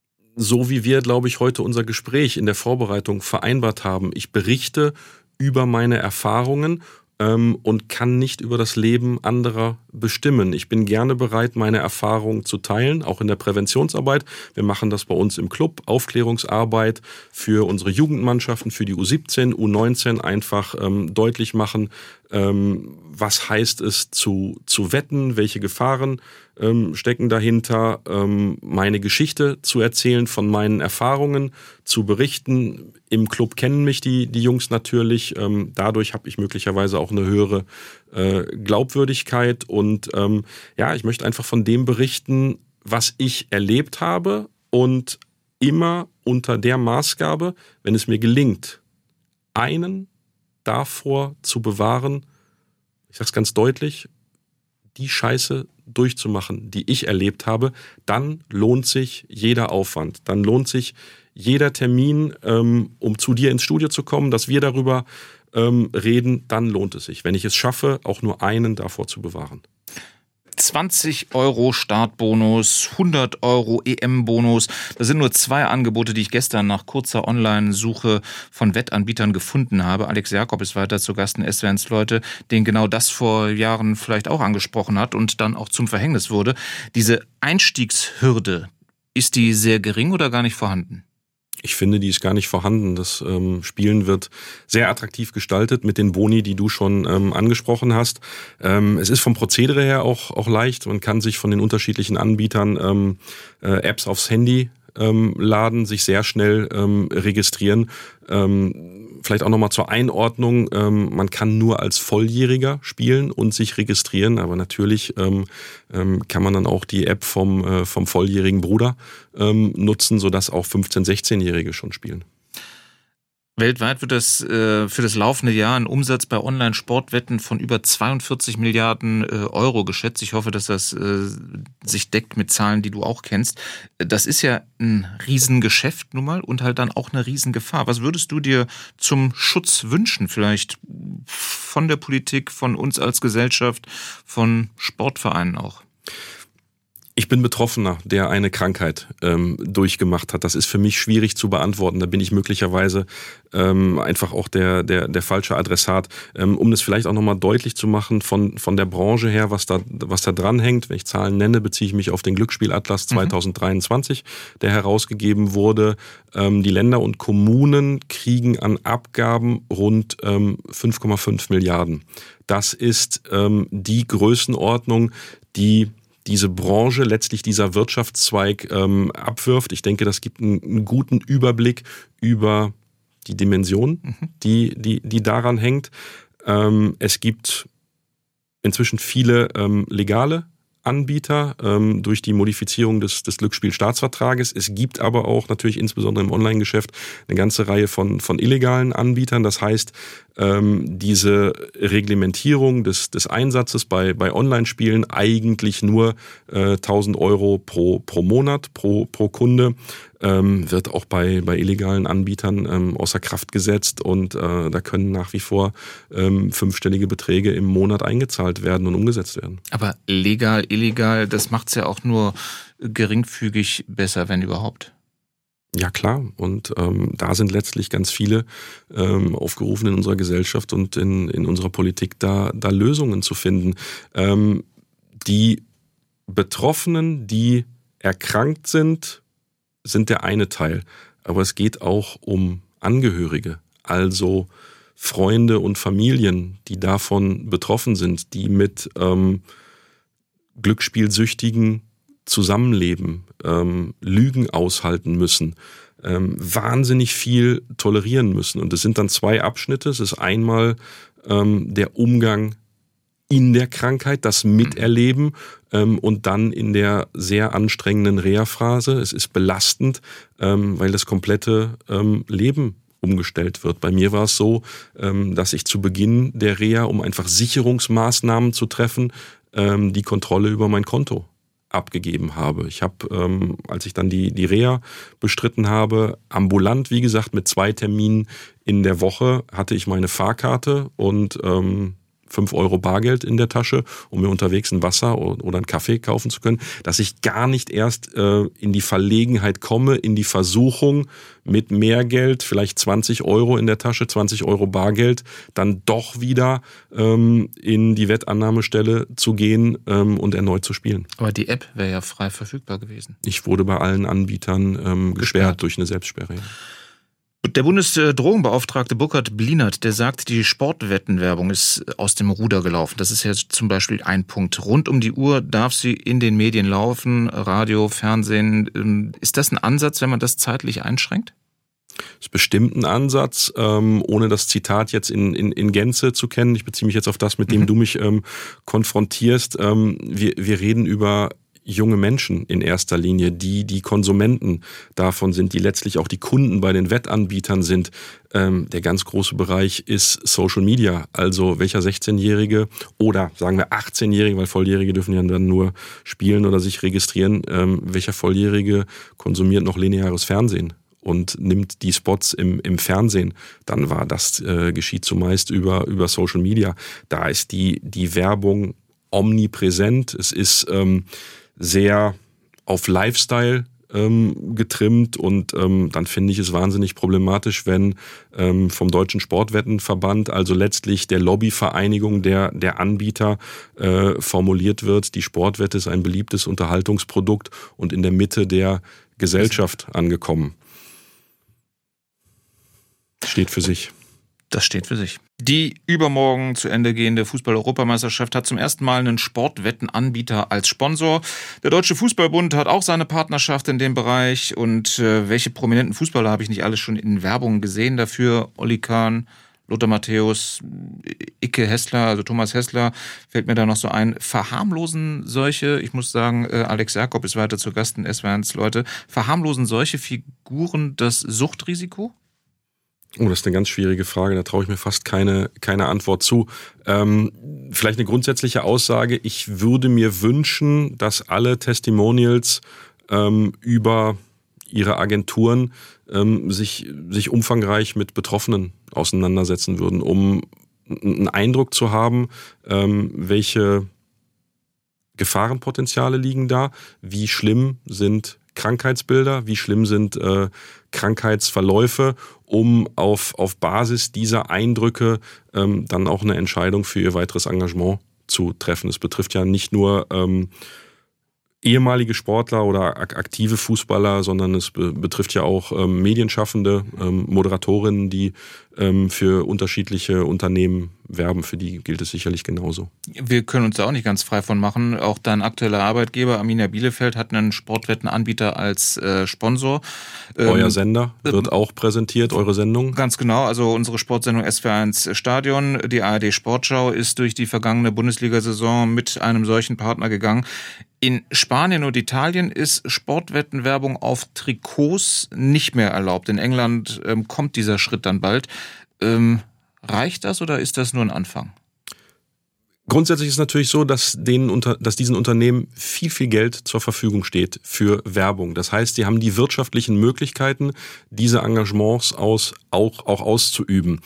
So wie wir, glaube ich, heute unser Gespräch in der Vorbereitung vereinbart haben. Ich berichte über meine Erfahrungen ähm, und kann nicht über das Leben anderer bestimmen. Ich bin gerne bereit, meine Erfahrungen zu teilen, auch in der Präventionsarbeit. Wir machen das bei uns im Club, Aufklärungsarbeit für unsere Jugendmannschaften, für die U siebzehn, U neunzehn, einfach ähm, deutlich machen, ähm, was heißt es zu, zu wetten, welche Gefahren ähm, stecken dahinter, ähm, meine Geschichte zu erzählen, von meinen Erfahrungen zu berichten. Im Club kennen mich die, die Jungs natürlich, ähm, dadurch habe ich möglicherweise auch eine höhere äh, Glaubwürdigkeit und ähm, ja, ich möchte einfach von dem berichten, was ich erlebt habe und immer unter der Maßgabe, wenn es mir gelingt, einen davor zu bewahren, ich sage es ganz deutlich, die Scheiße durchzumachen, die ich erlebt habe, dann lohnt sich jeder Aufwand. Dann lohnt sich jeder Termin, ähm, um zu dir ins Studio zu kommen, dass wir darüber ähm, reden, dann lohnt es sich. Wenn ich es schaffe, auch nur einen davor zu bewahren. zwanzig Euro Startbonus, hundert Euro E M-Bonus. Das sind nur zwei Angebote, die ich gestern nach kurzer Online-Suche von Wettanbietern gefunden habe. Alex Jakob ist weiter zu Gast in S W R eins Leute, den genau das vor Jahren vielleicht auch angesprochen hat und dann auch zum Verhängnis wurde. Diese Einstiegshürde, ist die sehr gering oder gar nicht vorhanden? Ich finde, die ist gar nicht vorhanden. Das ähm, Spielen wird sehr attraktiv gestaltet mit den Boni, die du schon ähm, angesprochen hast. Ähm, es ist vom Prozedere her auch, auch leicht. Man kann sich von den unterschiedlichen Anbietern ähm, äh, Apps aufs Handy ähm, laden, sich sehr schnell ähm, registrieren. Ähm, vielleicht auch nochmal zur Einordnung. Ähm, man kann nur als Volljähriger spielen und sich registrieren, aber natürlich ähm, ähm, kann man dann auch die App vom, äh, vom volljährigen Bruder ähm, nutzen, sodass auch fünfzehn-, sechzehnjährige schon spielen. Weltweit wird das äh, für das laufende Jahr ein Umsatz bei Online-Sportwetten von über zweiundvierzig Milliarden äh, Euro geschätzt. Ich hoffe, dass das äh, sich deckt mit Zahlen, die du auch kennst. Das ist ja ein Riesengeschäft nun mal und halt dann auch eine Riesengefahr. Was würdest du dir zum Schutz wünschen? Vielleicht von der Politik, von uns als Gesellschaft, von Sportvereinen auch? Ich bin Betroffener, der eine Krankheit ähm, durchgemacht hat. Das ist für mich schwierig zu beantworten. Da bin ich möglicherweise ähm, einfach auch der, der, der falsche Adressat. Ähm, um das vielleicht auch nochmal deutlich zu machen von, von der Branche her, was da, was da dran hängt. Wenn ich Zahlen nenne, beziehe ich mich auf den Glücksspielatlas zwanzig dreiundzwanzig, mhm. der herausgegeben wurde. Ähm, die Länder und Kommunen kriegen an Abgaben rund ähm, fünf Komma fünf Milliarden. Das ist ähm, die Größenordnung, die diese Branche, letztlich dieser Wirtschaftszweig ähm, abwirft. Ich denke, das gibt einen, einen guten Überblick über die Dimension, mhm. die, die, die daran hängt. Ähm, es gibt inzwischen viele ähm, legale Anbieter ähm, durch die Modifizierung des, des Glücksspielstaatsvertrages. Es gibt aber auch natürlich insbesondere im Online-Geschäft eine ganze Reihe von, von illegalen Anbietern. Das heißt, ähm, diese Reglementierung des, des Einsatzes bei, bei Online-Spielen eigentlich nur äh, tausend Euro pro, pro Monat, pro, pro Kunde, ähm, wird auch bei, bei illegalen Anbietern ähm, außer Kraft gesetzt und äh, da können nach wie vor ähm, fünfstellige Beträge im Monat eingezahlt werden und umgesetzt werden. Aber legal, illegal, das macht es ja auch nur geringfügig besser, wenn überhaupt. Ja klar, und ähm, da sind letztlich ganz viele ähm, aufgerufen in unserer Gesellschaft und in, in unserer Politik, da, da Lösungen zu finden. Ähm, die Betroffenen, die erkrankt sind, sind der eine Teil. Aber es geht auch um Angehörige, also Freunde und Familien, die davon betroffen sind, die mit ähm, Glücksspielsüchtigen zusammenleben, ähm, Lügen aushalten müssen, ähm, wahnsinnig viel tolerieren müssen. Und es sind dann zwei Abschnitte. Es ist einmal ähm, der Umgang in der Krankheit, das Miterleben ähm, und dann in der sehr anstrengenden Reha-Phase. Es ist belastend, ähm, weil das komplette ähm, Leben umgestellt wird. Bei mir war es so, ähm, dass ich zu Beginn der Reha, um einfach Sicherungsmaßnahmen zu treffen, ähm, die Kontrolle über mein Konto abgegeben habe. Ich habe, ähm, als ich dann die, die Reha bestritten habe, ambulant, wie gesagt, mit zwei Terminen in der Woche, hatte ich meine Fahrkarte und ähm, fünf Euro Bargeld in der Tasche, um mir unterwegs ein Wasser oder einen Kaffee kaufen zu können, dass ich gar nicht erst äh, in die Verlegenheit komme, in die Versuchung, mit mehr Geld, vielleicht zwanzig Euro in der Tasche, zwanzig Euro Bargeld, dann doch wieder ähm, in die Wettannahmestelle zu gehen ähm, und erneut zu spielen. Aber die App wäre ja frei verfügbar gewesen. Ich wurde bei allen Anbietern ähm, gesperrt, gesperrt durch eine Selbstsperre. Ja. Der Bundesdrogenbeauftragte Burkhard Blinert, der sagt, die Sportwettenwerbung ist aus dem Ruder gelaufen. Das ist jetzt zum Beispiel ein Punkt. Rund um die Uhr darf sie in den Medien laufen, Radio, Fernsehen. Ist das ein Ansatz, wenn man das zeitlich einschränkt? Das ist bestimmt ein Ansatz, ähm, ohne das Zitat jetzt in, in, in Gänze zu kennen. Ich beziehe mich jetzt auf das, mit dem mhm. du mich ähm, konfrontierst. Ähm, wir, wir reden über junge Menschen in erster Linie, die die Konsumenten davon sind, die letztlich auch die Kunden bei den Wettanbietern sind. Ähm, der ganz große Bereich ist Social Media. Also welcher sechzehnjährige oder sagen wir achtzehnjährige, weil Volljährige dürfen ja dann nur spielen oder sich registrieren, ähm, welcher Volljährige konsumiert noch lineares Fernsehen und nimmt die Spots im, im Fernsehen, dann war das, äh, geschieht zumeist über, über Social Media. Da ist die, die Werbung omnipräsent. Es ist ähm, sehr auf Lifestyle ähm, getrimmt und ähm, dann finde ich es wahnsinnig problematisch, wenn ähm, vom Deutschen Sportwettenverband, also letztlich der Lobbyvereinigung der, der Anbieter, äh, formuliert wird, die Sportwette ist ein beliebtes Unterhaltungsprodukt und in der Mitte der Gesellschaft angekommen. Steht für sich. Das steht für sich. Die übermorgen zu Ende gehende Fußball-Europameisterschaft hat zum ersten Mal einen Sportwettenanbieter als Sponsor. Der Deutsche Fußballbund hat auch seine Partnerschaft in dem Bereich. Und äh, welche prominenten Fußballer habe ich nicht alles schon in Werbung gesehen dafür? Oli Kahn, Lothar Matthäus, Icke Hessler, also Thomas Hessler, fällt mir da noch so ein. Verharmlosen solche, ich muss sagen, äh, Alex Jakob ist weiter zu Gast in S W R eins, Leute, verharmlosen solche Figuren das Suchtrisiko? Oh, das ist eine ganz schwierige Frage, da traue ich mir fast keine, keine Antwort zu. Ähm, vielleicht eine grundsätzliche Aussage, ich würde mir wünschen, dass alle Testimonials ähm, über ihre Agenturen ähm, sich, sich umfangreich mit Betroffenen auseinandersetzen würden, um einen Eindruck zu haben, ähm, welche Gefahrenpotenziale liegen da? Wie schlimm sind Krankheitsbilder? Wie schlimm sind äh, Krankheitsverläufe, um auf, auf Basis dieser Eindrücke ähm, dann auch eine Entscheidung für ihr weiteres Engagement zu treffen? Es betrifft ja nicht nur ähm, ehemalige Sportler oder aktive Fußballer, sondern es be- betrifft ja auch ähm, Medienschaffende, ähm, Moderatorinnen, die ähm, für unterschiedliche Unternehmen werben. Für die gilt es sicherlich genauso. Wir können uns da auch nicht ganz frei von machen. Auch dein aktueller Arbeitgeber Arminia Bielefeld hat einen Sportwettenanbieter als äh, Sponsor. Euer ähm, Sender wird äh, auch präsentiert, eure Sendung? Ganz genau, also unsere Sportsendung S W R eins Stadion, die A R D Sportschau ist durch die vergangene Bundesliga-Saison mit einem solchen Partner gegangen. In Spanien und Italien ist Sportwettenwerbung auf Trikots nicht mehr erlaubt. In England ähm, kommt dieser Schritt dann bald. Ähm, reicht das oder ist das nur ein Anfang? Grundsätzlich ist es natürlich so, dass, denen unter, dass diesen Unternehmen viel, viel Geld zur Verfügung steht für Werbung. Das heißt, sie haben die wirtschaftlichen Möglichkeiten, diese Engagements aus, auch, auch auszuüben.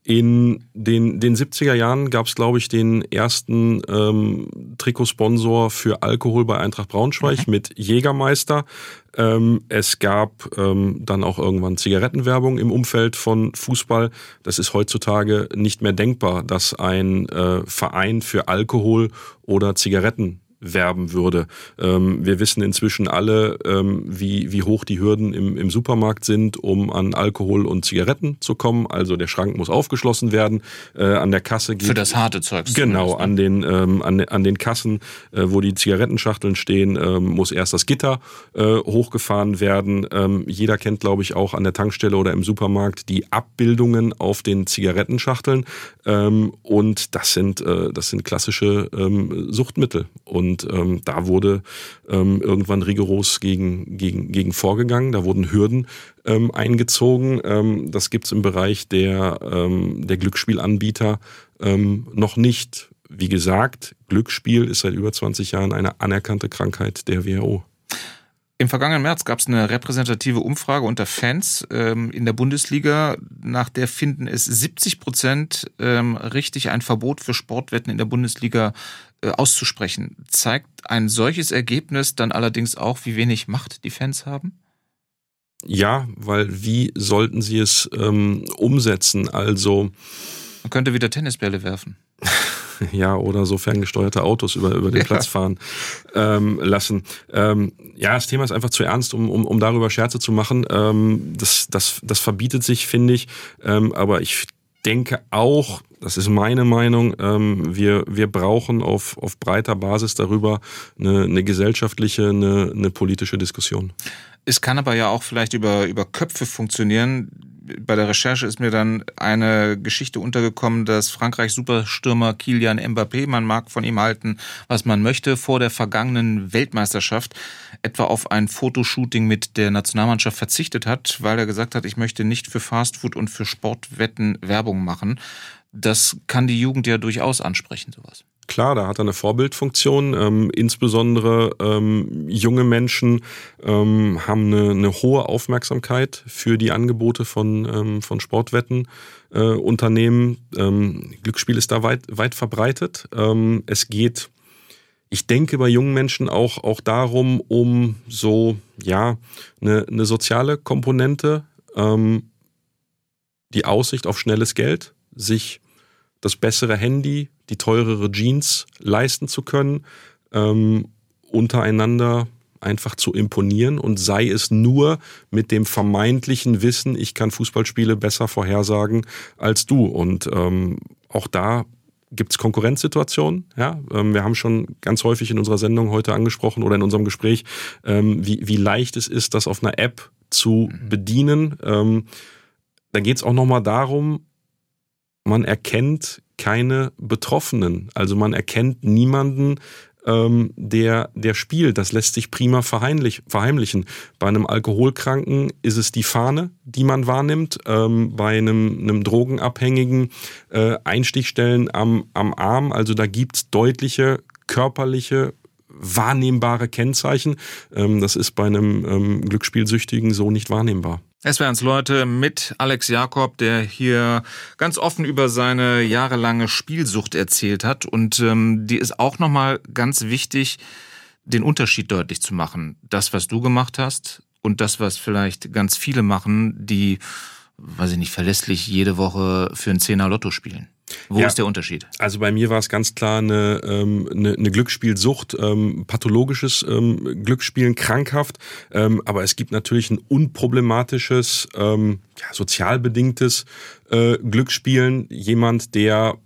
In den, den siebziger Jahren gab es, glaube ich, den ersten ähm, Trikotsponsor für Alkohol bei Eintracht Braunschweig mhm. mit Jägermeister. Ähm, es gab ähm, dann auch irgendwann Zigarettenwerbung im Umfeld von Fußball. Das ist heutzutage nicht mehr denkbar, dass ein äh, Verein für Alkohol oder Zigaretten werben würde. Ähm, wir wissen inzwischen alle, ähm, wie, wie hoch die Hürden im, im Supermarkt sind, um an Alkohol und Zigaretten zu kommen. Also der Schrank muss aufgeschlossen werden. Äh, an der Kasse geht... Für das harte Zeug. Genau, an den, ähm, an, an den Kassen, äh, wo die Zigarettenschachteln stehen, ähm, muss erst das Gitter äh, hochgefahren werden. Ähm, jeder kennt, glaube ich, auch an der Tankstelle oder im Supermarkt die Abbildungen auf den Zigarettenschachteln. Ähm, und das sind, äh, das sind klassische ähm, Suchtmittel. Und Und ähm, da wurde ähm, irgendwann rigoros gegen, gegen, gegen vorgegangen. Da wurden Hürden ähm, eingezogen. Ähm, das gibt's im Bereich der, ähm, der Glücksspielanbieter ähm, noch nicht. Wie gesagt, Glücksspiel ist seit über zwanzig Jahren eine anerkannte Krankheit der W H O. Im vergangenen März gab es eine repräsentative Umfrage unter Fans ähm, in der Bundesliga, nach der finden es siebzig Prozent ähm, richtig, ein Verbot für Sportwetten in der Bundesliga äh, auszusprechen. Zeigt ein solches Ergebnis dann allerdings auch, wie wenig Macht die Fans haben? Ja, weil wie sollten sie es ähm, umsetzen? Also man könnte wieder Tennisbälle werfen. Ja, oder so ferngesteuerte Autos über, über den ja. Platz fahren ähm, lassen. Ähm, ja, das Thema ist einfach zu ernst, um, um, um darüber Scherze zu machen. Ähm, das, das, das verbietet sich, finde ich. Ähm, aber ich denke auch, das ist meine Meinung, ähm, wir, wir brauchen auf, auf breiter Basis darüber eine, eine gesellschaftliche, eine, eine politische Diskussion. Es kann aber ja auch vielleicht über, über Köpfe funktionieren. Bei der Recherche ist mir dann eine Geschichte untergekommen, dass Frankreichs Superstürmer Kylian Mbappé, man mag von ihm halten, was man möchte, vor der vergangenen Weltmeisterschaft etwa auf ein Fotoshooting mit der Nationalmannschaft verzichtet hat, weil er gesagt hat, ich möchte nicht für Fastfood und für Sportwetten Werbung machen. Das kann die Jugend ja durchaus ansprechen, sowas. Klar, da hat er eine Vorbildfunktion. Ähm, insbesondere ähm, junge Menschen ähm, haben eine, eine hohe Aufmerksamkeit für die Angebote von, ähm, von Sportwetten. Äh, Unternehmen. Ähm, Glücksspiel ist da weit, weit verbreitet. Ähm, es geht, ich denke, bei jungen Menschen auch, auch darum, um so, ja, eine, eine soziale Komponente, ähm, die Aussicht auf schnelles Geld, sich das bessere Handy, die teurere Jeans leisten zu können, ähm, untereinander einfach zu imponieren und sei es nur mit dem vermeintlichen Wissen, ich kann Fußballspiele besser vorhersagen als du. Und ähm, auch da gibt's Konkurrenzsituationen. Ja? Ähm, wir haben schon ganz häufig in unserer Sendung heute angesprochen oder in unserem Gespräch, ähm, wie, wie leicht es ist, das auf einer App zu bedienen. Ähm, da geht's auch nochmal darum, man erkennt keine Betroffenen. Also man erkennt niemanden, ähm, der, der spielt. Das lässt sich prima verheimlich, verheimlichen. Bei einem Alkoholkranken ist es die Fahne, die man wahrnimmt. Ähm, bei einem, einem Drogenabhängigen äh, Einstichstellen am, am Arm. Also da gibt's deutliche körperliche, wahrnehmbare Kennzeichen. Ähm, das ist bei einem ähm, Glücksspielsüchtigen so nicht wahrnehmbar. Es wären Leute mit Alex Jacob, der hier ganz offen über seine jahrelange Spielsucht erzählt hat. Und ähm, die ist auch nochmal ganz wichtig, den Unterschied deutlich zu machen. Das, was du gemacht hast und das, was vielleicht ganz viele machen, die, weiß ich nicht, verlässlich jede Woche für einen Zehner Lotto spielen. Wo ja, ist der Unterschied? Also bei mir war es ganz klar eine, ähm, eine, eine Glücksspielsucht, ähm, pathologisches ähm, Glücksspielen, krankhaft. Ähm, aber es gibt natürlich ein unproblematisches, ähm, ja, sozialbedingtes äh, Glücksspielen. Jemand, der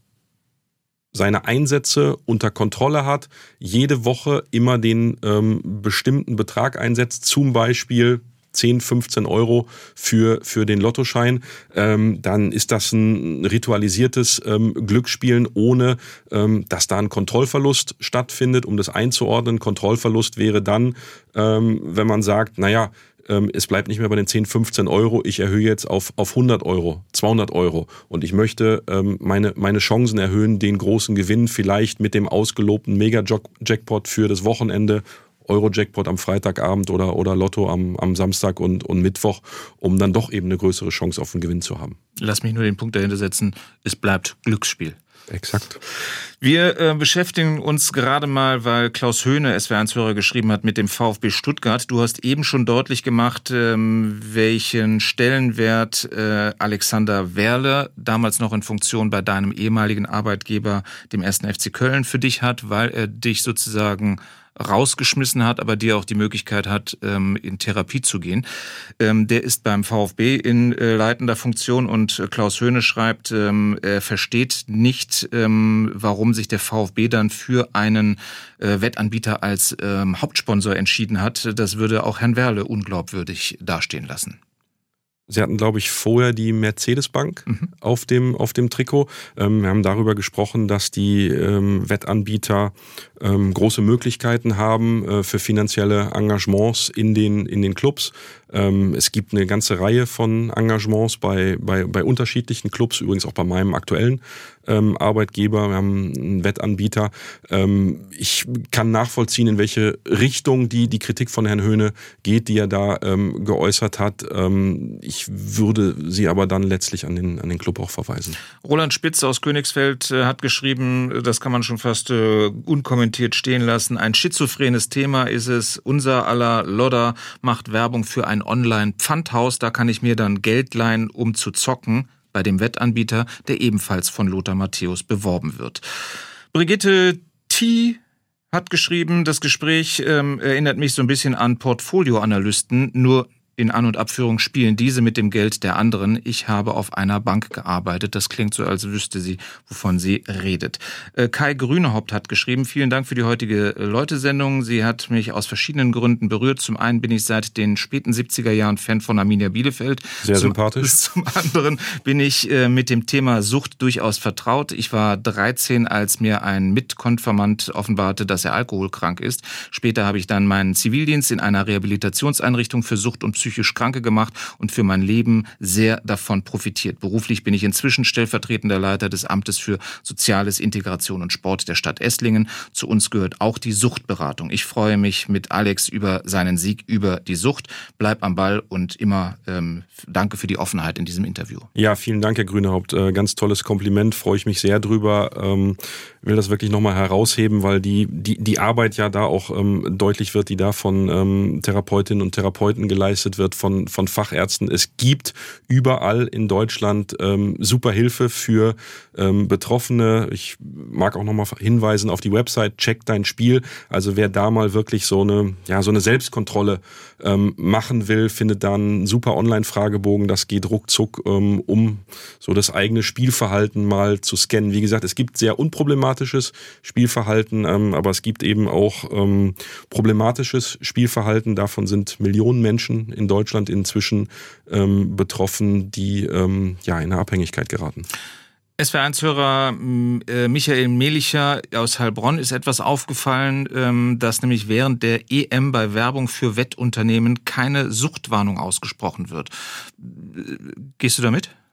seine Einsätze unter Kontrolle hat, jede Woche immer den ähm, bestimmten Betrag einsetzt, zum Beispiel zehn, fünfzehn Euro für, für den Lottoschein, ähm, dann ist das ein ritualisiertes ähm, Glücksspielen, ohne ähm, dass da ein Kontrollverlust stattfindet. Um das einzuordnen, Kontrollverlust wäre dann, ähm, wenn man sagt, naja, ähm, es bleibt nicht mehr bei den zehn, fünfzehn Euro, ich erhöhe jetzt auf, auf hundert Euro, zweihundert Euro und ich möchte ähm, meine, meine Chancen erhöhen, den großen Gewinn vielleicht mit dem ausgelobten Mega-Jackpot für das Wochenende, Euro-Jackpot am Freitagabend oder, oder Lotto am, am Samstag und, und Mittwoch, um dann doch eben eine größere Chance auf den Gewinn zu haben. Lass mich nur den Punkt dahinter setzen, es bleibt Glücksspiel. Exakt. Wir äh, beschäftigen uns gerade mal, weil Klaus Höhne, S W R eins-Hörer, geschrieben hat, mit dem VfB Stuttgart. Du hast eben schon deutlich gemacht, ähm, welchen Stellenwert äh, Alexander Werle, damals noch in Funktion bei deinem ehemaligen Arbeitgeber, dem ersten F C Köln, für dich hat, weil er dich sozusagen rausgeschmissen hat, aber dir auch die Möglichkeit hat, in Therapie zu gehen. Der ist beim VfB in leitender Funktion und Klaus Höhne schreibt, er versteht nicht, warum sich der VfB dann für einen Wettanbieter als Hauptsponsor entschieden hat. Das würde auch Herrn Werle unglaubwürdig dastehen lassen. Sie hatten, glaube ich, vorher die Mercedes-Bank mhm. auf dem auf dem Trikot. Ähm, wir haben darüber gesprochen, dass die ähm, Wettanbieter ähm, große Möglichkeiten haben äh, für finanzielle Engagements in den in den Clubs. Ähm, es gibt eine ganze Reihe von Engagements bei bei bei unterschiedlichen Clubs, übrigens auch bei meinem aktuellen ähm, Arbeitgeber. Wir haben einen Wettanbieter. Ähm, ich kann nachvollziehen, in welche Richtung die die Kritik von Herrn Höhne geht, die er da ähm, geäußert hat. Ähm, ich Ich würde sie aber dann letztlich an den, an den Club auch verweisen. Roland Spitz aus Königsfeld äh, hat geschrieben, das kann man schon fast äh, unkommentiert stehen lassen. Ein schizophrenes Thema ist es. Unser aller Lodder macht Werbung für ein Online-Pfandhaus. Da kann ich mir dann Geld leihen, um zu zocken, bei dem Wettanbieter, der ebenfalls von Lothar Matthäus beworben wird. Brigitte T. hat geschrieben, das Gespräch ähm, erinnert mich so ein bisschen an Portfolioanalysten, nur in An- und Abführung spielen diese mit dem Geld der anderen. Ich habe auf einer Bank gearbeitet. Das klingt so, als wüsste sie, wovon sie redet. Kai Grünehaupt hat geschrieben, vielen Dank für die heutige Leute-Sendung. Sie hat mich aus verschiedenen Gründen berührt. Zum einen bin ich seit den späten siebziger Jahren Fan von Arminia Bielefeld. Sehr zum, sympathisch. Zum anderen bin ich mit dem Thema Sucht durchaus vertraut. Ich war dreizehn, als mir ein Mitkonfirmand offenbarte, dass er alkoholkrank ist. Später habe ich dann meinen Zivildienst in einer Rehabilitationseinrichtung für Sucht- und Psychiatrie psychisch Kranke gemacht und für mein Leben sehr davon profitiert. Beruflich bin ich inzwischen stellvertretender Leiter des Amtes für Soziales, Integration und Sport der Stadt Esslingen. Zu uns gehört auch die Suchtberatung. Ich freue mich mit Alex über seinen Sieg über die Sucht. Bleib am Ball und immer ähm, danke für die Offenheit in diesem Interview. Ja, vielen Dank, Herr Grünehaupt. Äh, ganz tolles Kompliment, freue ich mich sehr drüber. Ähm, will das wirklich nochmal herausheben, weil die, die, die Arbeit ja da auch ähm, deutlich wird, die da von ähm, Therapeutinnen und Therapeuten geleistet wird, von, von Fachärzten. Es gibt überall in Deutschland ähm, super Hilfe für ähm, Betroffene. Ich mag auch nochmal hinweisen auf die Website Check dein Spiel. Also wer da mal wirklich so eine, ja, so eine Selbstkontrolle ähm, machen will, findet da einen super Online-Fragebogen. Das geht ruckzuck, ähm, um so das eigene Spielverhalten mal zu scannen. Wie gesagt, es gibt sehr unproblematisches Spielverhalten, ähm, aber es gibt eben auch ähm, problematisches Spielverhalten. Davon sind Millionen Menschen in Deutschland inzwischen ähm, betroffen, die ähm, ja in eine Abhängigkeit geraten. S W R eins-Hörer äh, Michael Melicher aus Heilbronn ist etwas aufgefallen, ähm, dass nämlich während der E M bei Werbung für Wettunternehmen keine Suchtwarnung ausgesprochen wird. Gehst du damit?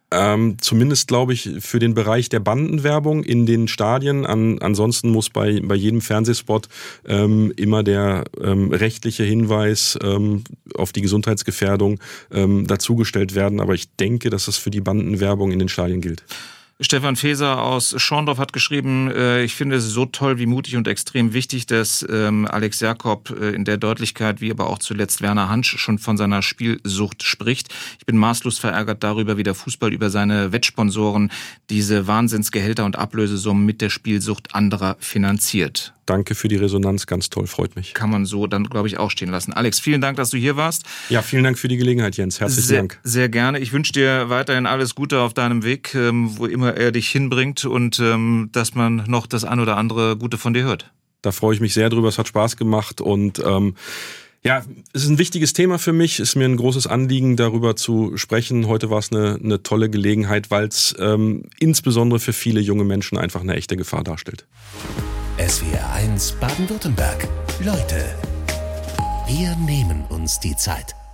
Ähm, zumindest, glaube ich, für den Bereich der Bandenwerbung in den Stadien. An, ansonsten muss bei, bei jedem Fernsehspot ähm, immer der ähm, rechtliche Hinweis ähm, auf die Gesundheitsgefährdung ähm, dazugestellt werden. Aber ich denke, dass das für die Bandenwerbung in den Stadien gilt. Stefan Feser aus Schorndorf hat geschrieben, äh, ich finde es so toll wie mutig und extrem wichtig, dass ähm, Alex Jakob äh, in der Deutlichkeit, wie aber auch zuletzt Werner Hansch, schon von seiner Spielsucht spricht. Ich bin maßlos verärgert darüber, wie der Fußball über seine Wettsponsoren diese Wahnsinnsgehälter und Ablösesummen mit der Spielsucht anderer finanziert. Danke für die Resonanz, ganz toll, freut mich. Kann man so dann, glaube ich, auch stehen lassen. Alex, vielen Dank, dass du hier warst. Ja, vielen Dank für die Gelegenheit, Jens. Herzlichen sehr, Dank. Sehr gerne. Ich wünsche dir weiterhin alles Gute auf deinem Weg, wo immer er dich hinbringt und dass man noch das ein oder andere Gute von dir hört. Da freue ich mich sehr drüber. Es hat Spaß gemacht und ähm, ja, es ist ein wichtiges Thema für mich. Es ist mir ein großes Anliegen, darüber zu sprechen. Heute war es eine, eine tolle Gelegenheit, weil es ähm, insbesondere für viele junge Menschen einfach eine echte Gefahr darstellt. S W R eins Baden-Württemberg. Leute, wir nehmen uns die Zeit.